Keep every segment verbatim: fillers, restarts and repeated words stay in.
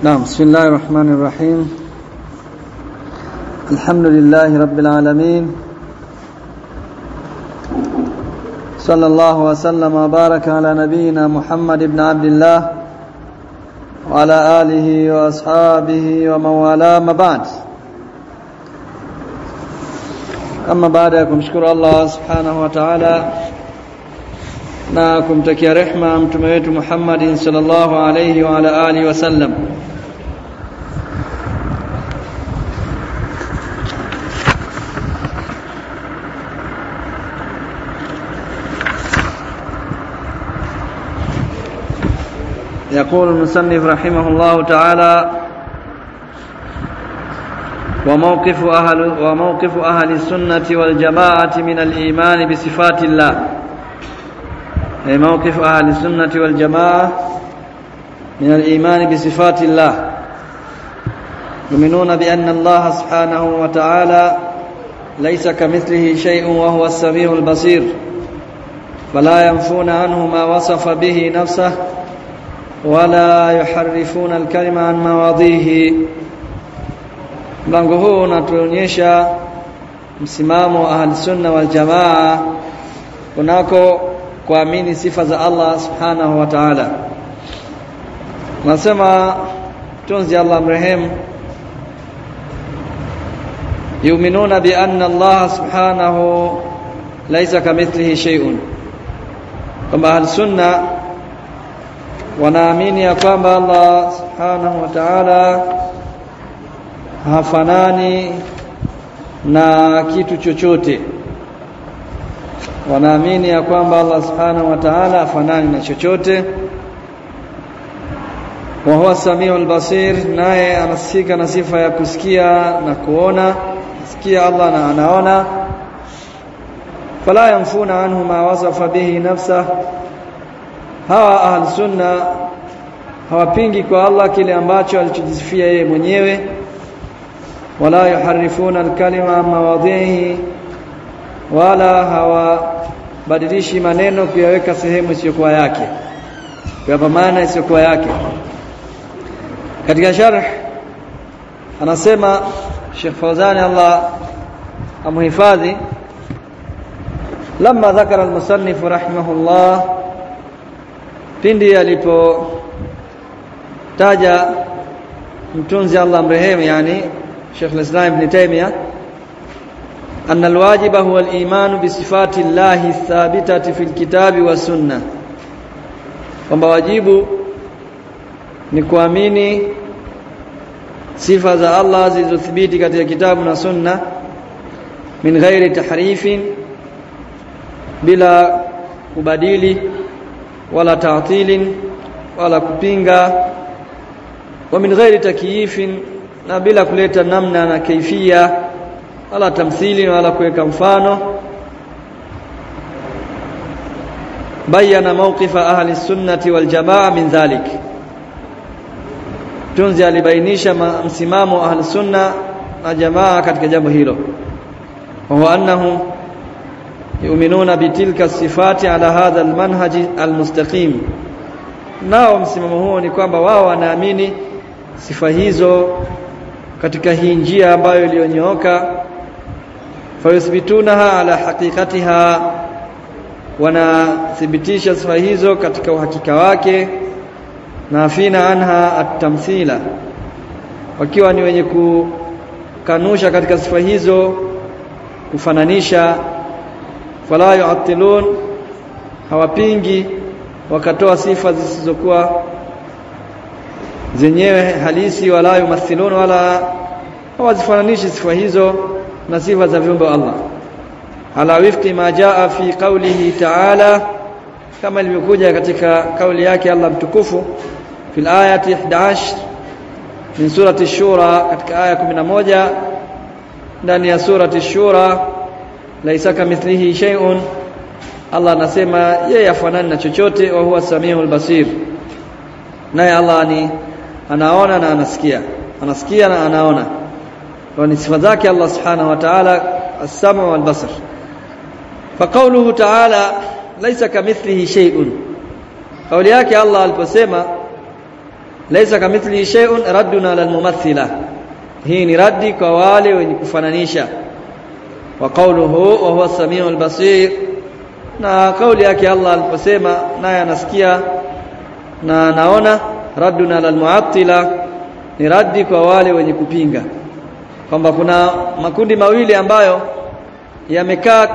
نعم بسم الله الرحمن الرحيم الحمد لله رب العالمين صلى الله وسلم وبارك على نبينا محمد بن عبد الله وعلى آله وأصحابه ومن والاه ما بعد. Kama baada ya kumshukuru Allah subhanahu wa ta'ala na kumtakia rehma mtume wetu Muhammad sallallahu alayhi wa ala alihi wasallam, يقول المصنف رحمه الله تعالى: وموقف أهل وموقف أهل السنة والجماعة من الإيمان بصفات الله. موقف أهل السنة والجماعة من الإيمان بصفات الله، يؤمنون بأن الله سبحانه وتعالى ليس كمثله شيء وهو السميع البصير، فلا ينفون عنه ما وصف به نفسه ولا يحرفون الكلمة عن مواضعه. Mlango huu unatuonyesha msimamo wa ahli sunna wal jamaa kunako kuamini sifa za Allah subhanahu wa ta'ala. Nasema tunzi Allah mrehemu, yu'minuna bi anna Allah subhanahu laysa kamithlihi shay'un, kwamba ahli sunna wanaamini ya kwamba Allah subhanahu wa ta'ala hafanani na kitu chochote. Wanaamini ya kwamba Allah subhanahu wa ta'ala hafanani na chochote. Wa huwa samiul basir, naye anasika na sifa ya kusikia na kuona. Sikia Allah na anaona. Fala yanfuna anhu ma wasafa bihi nafsa. Hawa ahli sunna hawapingi kwa Allah kile ambacho alichojisifia yeye mwenyewe. Wala yuharifuna al-kalima mawadhihi, wala hawabadilishi maneno kuyaweka sehemu isiyokuwa yake, kwa maana isiyokuwa yake. Katika sharh anasema Sheikh Fawzan Allah amhifadhi, lamma dhakara al-musannif rahimahullah, pindi alipo taja mtunzi Allah mrehemu, yani Sheikh al-Islam Ibn Taymiyyah, anna al-wajiba huwa al-iman bi sifati Allahi thabitati fil kitabi wa sunnah, kwamba wajibu ni kuamini sifa za Allah zilizothibiti katika kitabu na sunna, min ghairi tahrifin, bila kubadili wala ta'tilin wala kupinga, wa min ghairi takyifin, na bila kuleta namna na kaifia wala tamthili wala kuweka mfano. Bayana mawqifa ahli sunnati wal jamaa min dhalik, tunzi alibainisha msimamo ahli sunna na jamaa katika jambo hilo. Wa huwa annahum yu'minuna bitilka sifati ala hadha almanhaj almustaqim, nao msimamo huo ni kwamba wao wanaamini sifa hizo katika hii njia ambayo iliyonyooka. Fayuthbitunaha ala haqiqatiha, wanathibitisha sifa hizo katika uhakika wake. Na afina anha at-tamthila, wakiwa ni wenye kukanusha katika sifa hizo kufananisha. Fala yu'attilun, hawapingi wakatoa sifa zisizokuwa zenyewe halisi. Wala yumathilun, wala hawazifananishi sifa hizo na sifa za viumbe Allah. Ala wifqi ma jaa fi qawlihi ta'ala, kama ilivyokuja katika kauli yake Allah mtukufu, fil ayati ihda ashar min surati ash-shura, katika aya kumi na moja ndani ya surati ash-shura, laisa kamithlihi shay'un, Allah anasema yeye hafanani na chochote. Wa huwa samiul basir, naye Allah ni anaona na anasikia, anasikia na anaona. Kwa ni sifa zake Allah subhanahu wa ta'ala, as-sam'u wal basar. Fa qawluhu ta'ala laysa kamithlihi shay'un, kauli yake Allah aliposema laysa kamithlihi shay'un raddun 'ala al-mumathila. Hii ni raddi kwa wale wenye kufananisha. Wa qawluhu wa huwa as-sami'ul basir, na kauli yake Allah aliposema naye anasikia na anaona, raddun 'ala al-mu'attila, ni raddi kwa wale wenye kupinga kwamba kuna makundi mawili ambayo yamekaa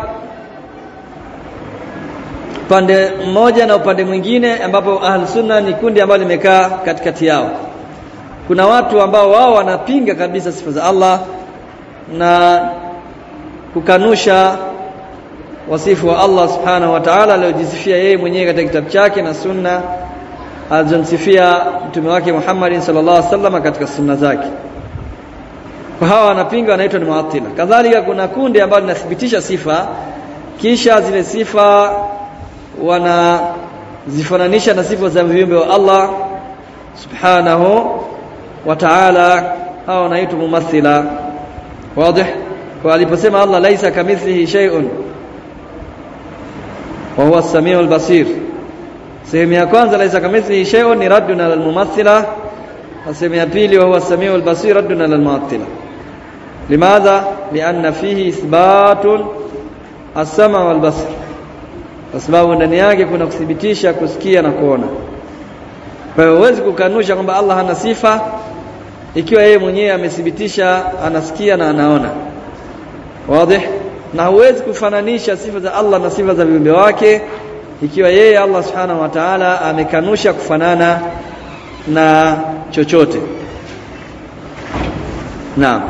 upande mmoja na upande mwingine, ambapo ahlus sunna ni kundi ambalo limekaa katikati yao. Kuna watu ambao wao wanapinga kabisa sifa za Allah na kukanusha wasifu wa Allah subhanahu wa ta'ala aliyojisifia yeye mwenyewe katika kitabu chake na sunna alizomsifia mtume wake Muhammad sallallahu alaihi wasallam katika sunna zake. Kwa hawa wanapinga wanaitwa ni mu'attila. Kadhalika kuna kundi ambalo linathibitisha sifa kisha zile sifa wanazifananisha na sifa za viumbe wa Allah subhanahu wa ta'ala, hawa wanaitwa mumathila. Wazi? Kwa aliposema Allah laisa kamithlihi shay'un wa huwa as-sami'ul basir, sehemu ya kwanza laisa kamithlihi shay'un ni raddun 'ala al-mumathila, na sehemu ya pili wa huwa as-sami'ul basir raddun 'ala al-mu'attila. Limadha? Lianna fihi ithbatun as-sam' wal basar, kwa sababu ndani yake kuna kuthibitisha kusikia na kuona. Kwa hiyo huwezi kukanusha kwamba Allah hana sifa ikiwa yeye mwenyewe amethibitisha anasikia na anaona. Wazi? Na huwezi kufananisha sifa za Allah na sifa za viumbe wake ikiwa yeye Allah subhanahu wa ta'ala amekanusha kufanana na chochote. Naam.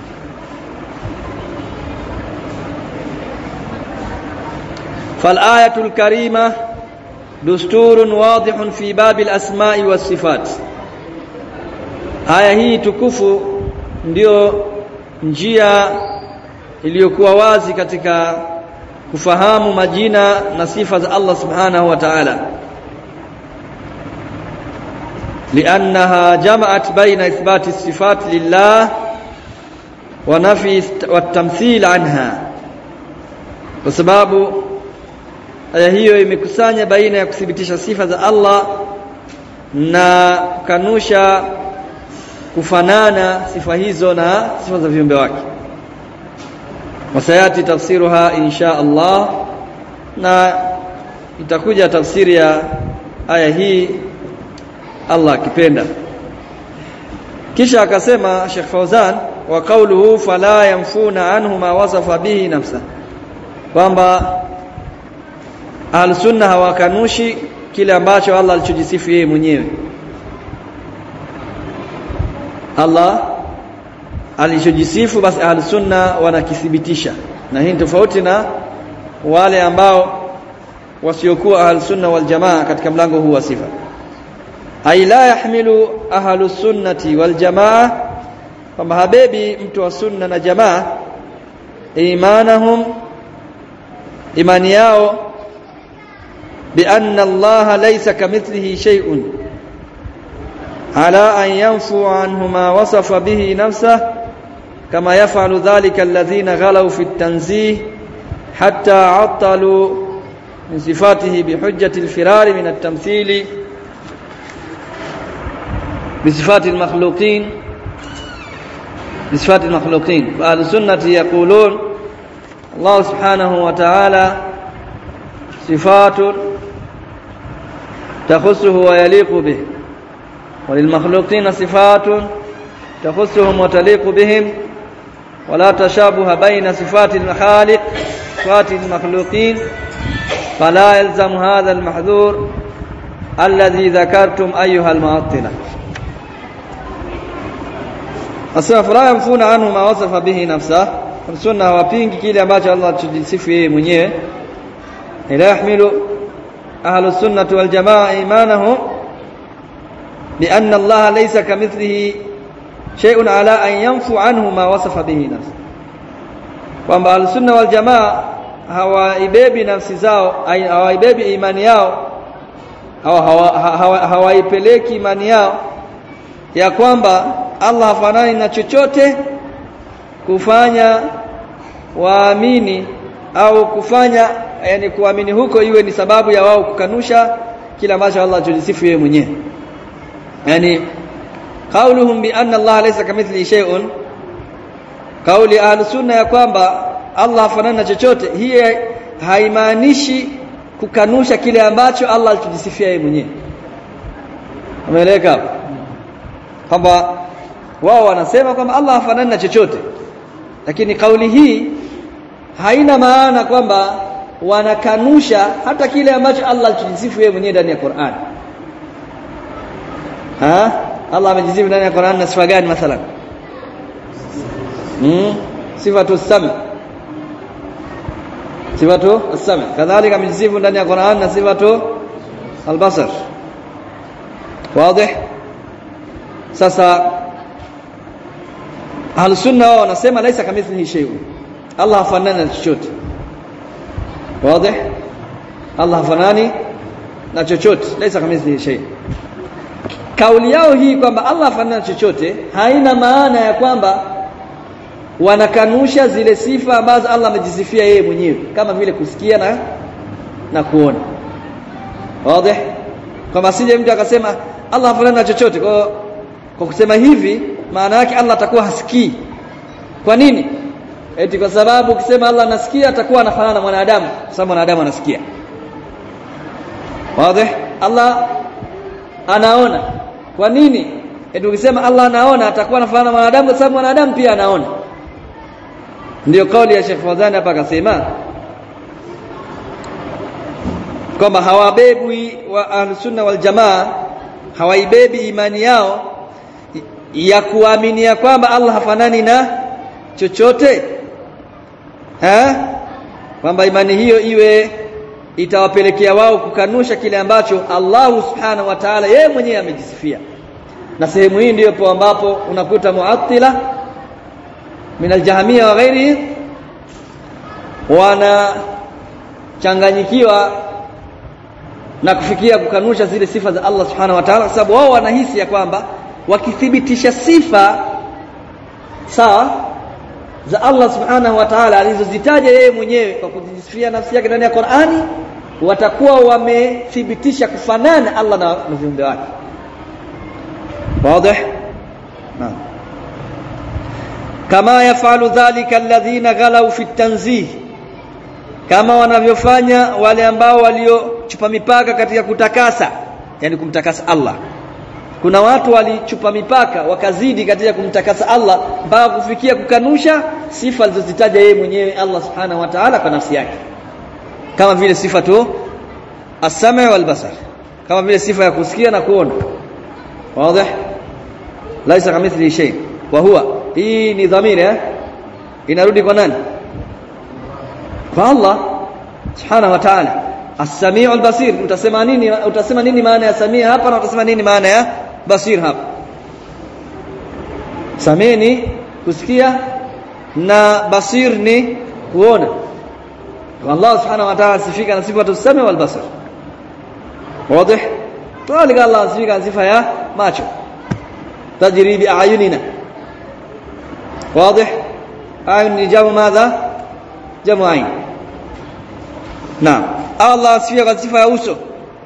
فالآية الكريمة دستور واضح في باب الأسماء والصفات. Aya hii tukufu ndio njia iliyokuwa wazi katika kufahamu majina na sifa za Allah subhanahu wa ta'ala, liannaha jama'at baina ithbati sifat lillah wa nafi wat-tamthil anha, kwa sababu aya hiyo imekusanya baina ya kuthibitisha sifa za Allah na kanusha kufanana sifa hizo na sifa za viumbe wake. Wasayati tafsiruha insha Allah, na itakuja tafsiri ya aya hii Allah akipenda. Kisha akasema Sheikh Fauzan, wa qawluhu fala yanfuna anhu ma wasafa bihi nafsa, kwamba Ahlus-Sunna hawakanushi kile ambacho Allah alichojisifu yeye mwenyewe. Allah alichojisifu basi Ahlus-Sunna wanakithibitisha, na hii tofauti na wale ambao wasiokuwa Ahlus-Sunna wal Jamaa katika mlango huu wa sifa. Ay la yahmilu Ahlus-Sunnati wal Jamaa, kwamba habebi mtu wa sunna na jamaa imanahum, imani yao بأن الله ليس كمثله شيء على أن ينفو عنه ما وصف به نفسه، كما يفعل ذلك الذين غلوا في التنزيه حتى عطلوا من صفاته بحجة الفرار من التمثيل بصفات المخلوقين بصفات المخلوقين. فأهل السنة يقولون الله سبحانه وتعالى صفات تخصه ويليق به، وللمخلوقين صفات تخصهم وتليق بهم، ولا تشابه بين صفات الخالق وصفات المخلوقين، فلا يلزم هذا المحذور الذي ذكرتم أيها المعطلة. Asema fala yamfuna anhu ma wasafa bihi nafsa, sunna hawapingi kile ambacho Allah alijisifu yeye mwenyewe. ila yahmilu ahlus sunnah wal jamaa imanahum bi anna Allah laysa kamithlihi shay'un ala an yanfu anhu ma wasafa bihi nafsa, kwamba ahlus sunnah wal jamaa hawaibebi nafsi zao, hawaibebi imani yao, hawaipeleki imani yao ya kwamba Allah hafanani na chochote kufanya waamini au kufanya yani kuamini huko iwe ni sababu ya wao kukanusha kila ambacho Allah alijisifu yeye mwenyewe. yani qauluhum bi anna Allah laysa kamithlihi shay'un, kauli ahlus sunna ya kwamba Allah hafanani na chochote, hii haimaanishi kukanusha kile ambacho Allah alijisifia yeye mwenyewe. Umeeleka kwamba wao wanasema kwamba Allah hafanani na chochote, lakini kauli hii haina maana kwamba wanakanusha hata kile ambacho Allah alijisifu yeye mwenyewe ndani ya Qur'an. Ha? Allah amejisifu ndani ya Qur'an na sifa gani mathalan? Hmm? Sifatu as-sam'. Sifatu as-sam'. Kadhalika amejisifu ndani ya Qur'an na sifatu al-basar. Wazi? Sasa Ahlus Sunna wao wanasema laisa kamithlihi shay'un. Allah hafanani na chochote. Wazi? Allah hafanani na chochote, laisa kamithlihi shay'un. Kauli yao hii kwamba Allah hafanani na chochote haina maana ya kwamba wanakanusha zile sifa ambazo Allah amejisifia yeye mwenyewe, kama vile kusikia na na kuona. Wazi? Kama sije mtu akasema Allah hafanani na chochote, kwa kwa kusema hivi maana yake Allah atakuwa hasikii. Kwa nini? Eti kwa sababu ukisema Allah anasikia atakuwa anafanana na mwanadamu, sababu mwanadamu anasikia. Wazi? Allah anaona. Kwa nini? Eti ukisema Allah anaona atakuwa anafanana na mwanadamu, sababu mwanadamu pia anaona. Ndio kauli ya Sheikh Fawzan hapa akasema kwamba hawabebwi wa Ahlus Sunna wal Jamaa, hawaibebi imani yao ya kuaminia kwamba Allah hafanani na chochote, ha? Kwamba imani hiyo iwe itawapelekea wao kukanusha kile ambacho Allah Subhanahu wa Ta'ala yeye mwenyewe amejisifia. Na sehemu hii ndipo ambapo unakuta Mu'attila min al-Jahmiyya wa ghairihi wana changanyikiwa na kufikia kukanusha zile sifa za Allah Subhanahu wa Ta'ala, kwa sababu wao wanahisi ya kwamba wakithibitisha sifa sawa za Allah Subhanahu wa Ta'ala alizozitaja yeye mwenyewe kwa kujisifia nafsi yake ndani ya Qur'ani, watakuwa wamethibitisha kufanana Allah na viumbe wake. Wazi? Naam. Kama yafalu dhalika alladhina ghalau fi at-tanzih, kama wanavyofanya wale ambao waliochupa mipaka katika kutakasa, yani kumtakasa Allah. Kuna watu walichupa mipaka wakazidi katika kumtakasa Allah mpaka kufikia kukanusha sifa alizozitaja yeye mwenyewe Allah Subhanahu wa Ta'ala kwa nafsi yake, kama vile sifa tu as-sam' wal basar, kama vile sifa ya kusikia na kuona. Wazi? Laisa kamithli shay wa huwa, hii ni dhamiri eh inarudi kwa nani? Kwa Allah Subhanahu wa Ta'ala. As-Sami' al-Basir, utasema nini? Utasema nini maana ya Sami' hapa na utasema nini maana ya Basir hapa? Sami' ni kusikia na Basir ni kuona. Allah Subhanahu wa Ta'ala sifika na sifa as-Sami' wal-Basar. Wazi? Tualika Allah sifika sifa ya macho, tajri bi a'yunina. Wazi? Ayun ni jamu madha? Jamu ain. Naam. Allah sifika sifa ya uso,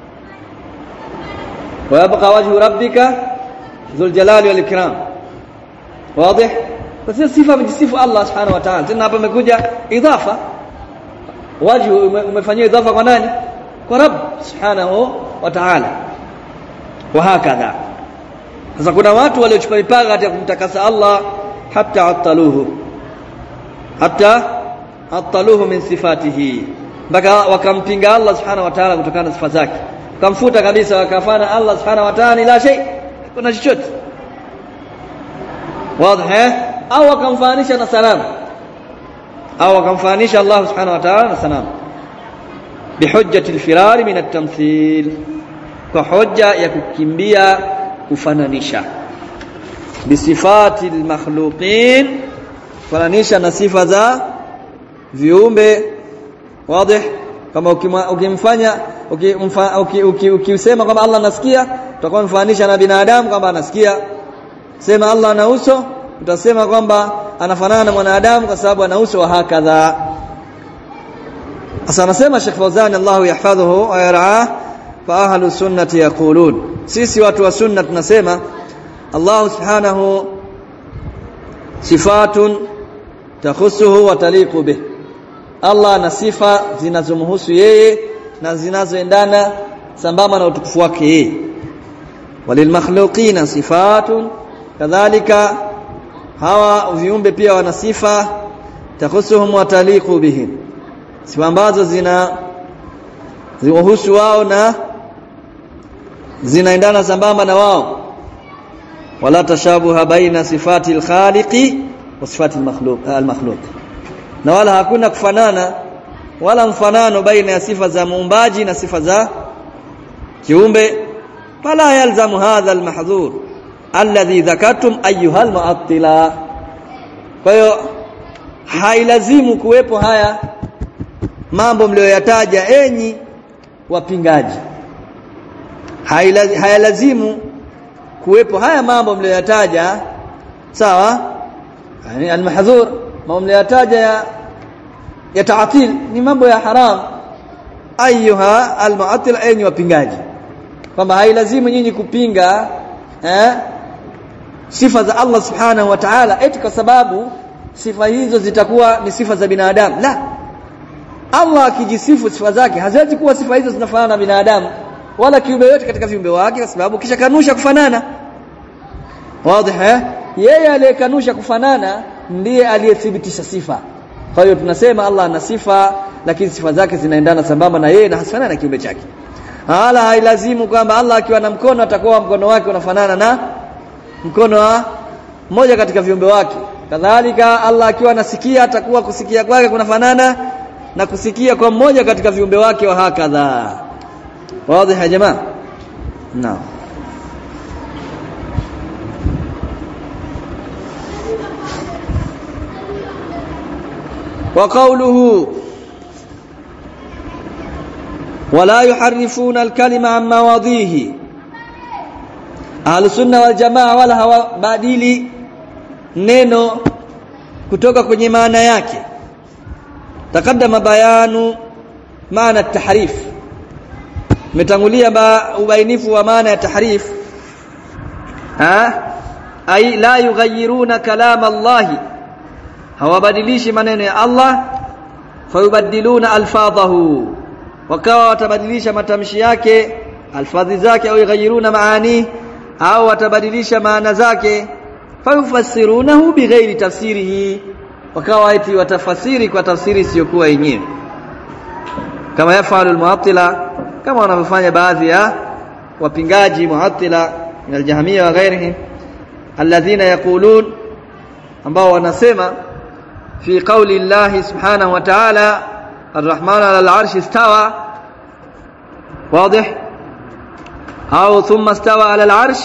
wa yabqa wajhu rabbika dhul jalali wal ikram. Wazi? Kwa sifa mjisifu Allah Subhanahu wa Ta'ala. Tena hapa imekuja idhafa, wajhu umefanywa idhafa kwa nani? Kwa Rabb Subhanahu wa Ta'ala. Wa hakadha. Sasa kuna watu waliochukua mipaka katika kumtakasa Allah hatta ataluhu, hatta ataluhu min sifatihi, mpaka wakampinga Allah Subhanahu wa Ta'ala kutokana na sifa zake, kamfuta kabisa, wakafana Allah Subhanahu wa Ta'ala ila shay, kuna chochote. Wazi? Au wakamfanisha na sanamu, au wakamfanisha Allah Subhanahu wa Ta'ala na sanamu bihujjati al-firar min at-tamthil, kwa hoja ya kukimbia kufananisha bisifati al-makhluqin, kufananisha na sifa za viumbe. Wazi? Kama ukimfanya ukisema kwamba Allah anasikia, utakuwa mfananisha na binadamu kwamba anasikia. Sema Allah ana uso, utasema kwamba anafanana na mwanadamu kwa sababu ana uso wa hakadha. Sasa anasema Sheikh Fawzan Allahu yahfadhuhu wa yar'ah, fa ahlu sunnati yaqulun, sisi watu wa sunna tunasema Allah subhanahu sifatun takhusuhu wa taliqu bih, Allah na sifa zinazomhusu yeye na zinazoendana sambamba na utukufu wake yeye. Walil makhluqina sifatun, kadhalika hawa viumbe pia wana sifa takhusuhum wa taliqu bihim, sifa ambazo zina ziwahusu wao na zinaendana sambamba na wao. Wala tashabuha baina sifati al-khaliqi wa sifati al-makhluq al-makhluq, na wala hakuna kufanana wala mfanano baina ya sifa za muumbaji na sifa za kiumbe. Fala yalzamu hadha al-mahdhur alladhi dhakartum ayyuha al-mu'attila, kwa hiyo hailazimu kuwepo haya mambo mlioyataja enyi wapingaji, hayalazimu kuwepo haya mambo mlioyataja, sawa? Yani al-mahdhur, mambo mlioyataja ya, ya ta'til ni mambo ya haram. Ayuha al-mu'attil, enyi wapingaji, kwamba hailazimu nyinyi kupinga eh sifa za Allah subhanahu wa ta'ala eti kwa sababu sifa hizo zitakuwa ni sifa za binadamu. La, Allah akijisifu sifa zake haziwezi kuwa sifa hizo zinafanana na binadamu wala kiumbe yote katika viumbe wake, kwa sababu kisha kanusha kufanana. Wazi eh? Yeye aliyekanusha kufanana ndiye aliyethibitisha sifa. Kwa hiyo tunasema Allah ana sifa, lakini sifa zake zinaendana sambamba na yeye na hasifanana na kiumbe chake. Hala hailazimu kwamba Allah akiwa na mkono atakuwa mkono wake unafanana na mkono wa mmoja katika viumbe wake. Kadhalika Allah akiwa anasikia atakuwa kusikia kwake kunafanana na kusikia kwa mmoja katika viumbe wake, wa hakadha. Wazi ya jamaa? Naam. Wa qawluhu wala yuharrifuna al-kalima an mawadhihi, Ahlus sunna wal jamaa wala hawabadili neno kutoka kwenye maana yake. Taqaddama bayanu maana at-tahrif, metangulia ba ubainifu wa maana ya tahrif. Ha ay la yughayyiruna kalam Allah, hawabadilishi maneno ya Allah. Fayubaddiluna alfadhahu, wakawa watabadilisha matamshi yake, alfadhi zake, au yughayyiruna maani, au watabadilisha maana zake. Fayufassirunahu bighairi tafsirihi, wakawa eti watafasiri kwa tafsiri isiyokuwa yenyewe, kama yafalu almu'attila, kama wanavyofanya baadhi ya wapingaji mu'attila min aljahmiyya wa ghairihim, alladhina yaqulun, ambao wanasema fi qawli Allah subhanahu wa ta'ala arrahman ala al-arshi istawa, wazi, au thumma istawa ala al-arsh.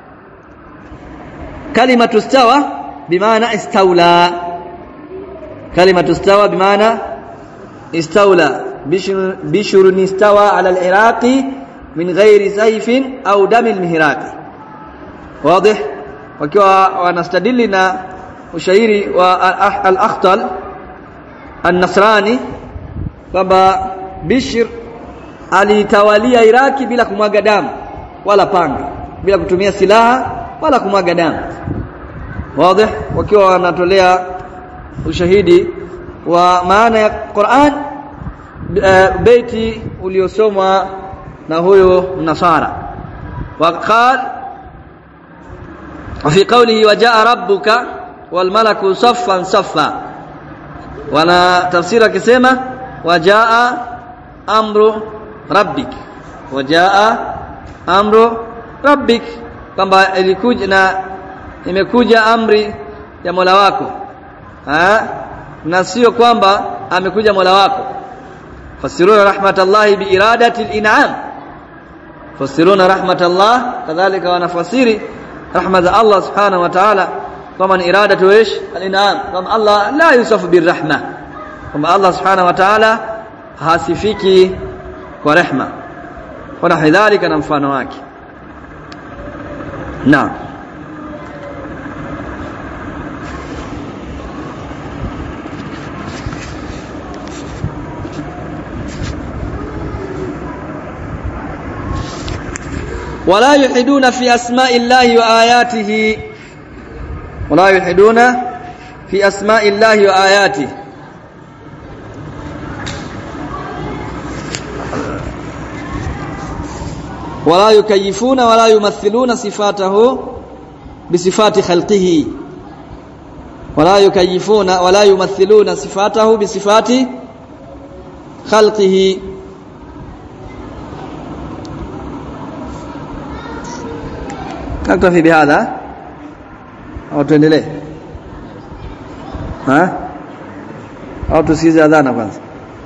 Kalimatu istawa bimaana istawla, kalimatu istawa bimaana istawla. Bishrun istawa ala al-iraqi min ghairi sayfin au dami al-mihraqi, wazi. Wakiwa wanastadili na ushairi wa al-Akhtal an-Nasrani kwamba Bishr alitawalia Iraki bila kumwaga damu wala panga, bila kutumia silaha wala kumwaga damu, wazi. Wakiwa wanatolea ushahidi wa maana ya Qur'an, beiti uliosomwa na huyo Nasara. Waqal fi qawlihi wajaa rabbuka wal malaku saffan saffa, wana tafsiri akisema wajaa amru rabbik, wajaa amru rabbik, kwamba ilikuja na imekuja amri ya Mola wako, ha? Na sio kwamba amekuja Mola wako. Fasiruna rahmatallahi bi iradati al-in'am, fasiruna rahmatallah, kadhalika wanafasiri rahma za Allah subhanahu wa ta'ala kama ni iradatu ish al-in'am, kama Allah la yusafu birrahma, kama Allah subhanahu wa ta'ala hasifiki kwa rehma, wana hidhalika na mfano wake. Naam. wala yuhiduna fi asma'illahi wa ayatihi wala yuhiduna fi asma'illahi wa ayatihi wala yukayifuna wala yumathiluna sifatahu bisifati khalqihi wala yukayifuna wala yumathiluna sifatahu bisifati khalqihi. نكتفي بهذا أو tuendelee ها أو tusikize adhana kwanza.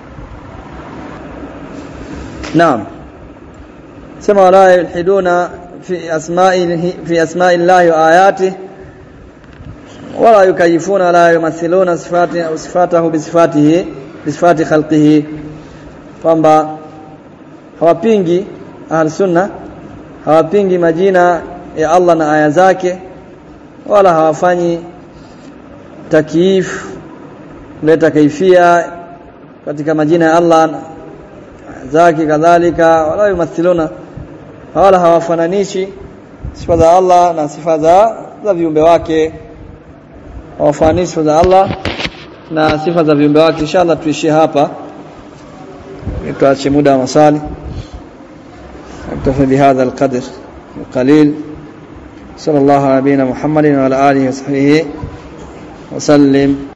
نعم سما ولا يلحدون في أسمائه في أسماء الله وآياته ولا يكيفون ولا يمثلون صفاته أو صفاته بصفاته بصفات خلقه. kwamba hawapingi ahlus sunna hawapingi majina ya Allah na aya zake wala hawafanyi takyif leta kaifia katika majina ya Allah zake kadhalika wala yumathiluna wala hawafananishi sifa za Allah na sifa za za viumbe wake hawafanishi sifa za Allah na sifa za viumbe wake. Inshallah tuishie hapa tuache muda wa maswali. نكتفي بهذا القدر القليل. صلى الله على نبينا محمد وعلى آله وصحبه وسلم.